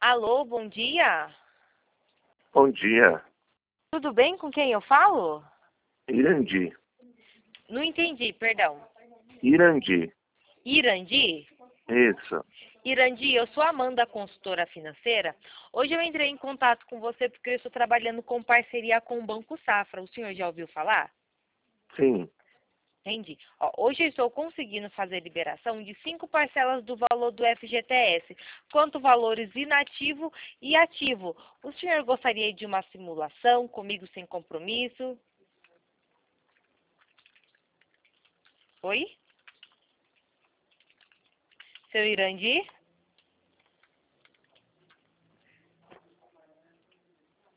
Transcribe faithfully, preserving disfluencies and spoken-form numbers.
Alô, bom dia. Bom dia. Tudo bem? Com quem eu falo? Irandi. Não entendi, perdão. Irandi. Irandi? Isso. Irandi, eu sou a Amanda, consultora financeira. Hoje eu entrei em contato com você porque eu estou trabalhando com parceria com o Banco Safra. O senhor já ouviu falar? Sim. Entendi. Ó, hoje eu estou conseguindo fazer liberação de cinco parcelas do valor do F G T S, quanto valores inativo e ativo. O senhor gostaria de uma simulação comigo sem compromisso? Oi? Seu Irandi?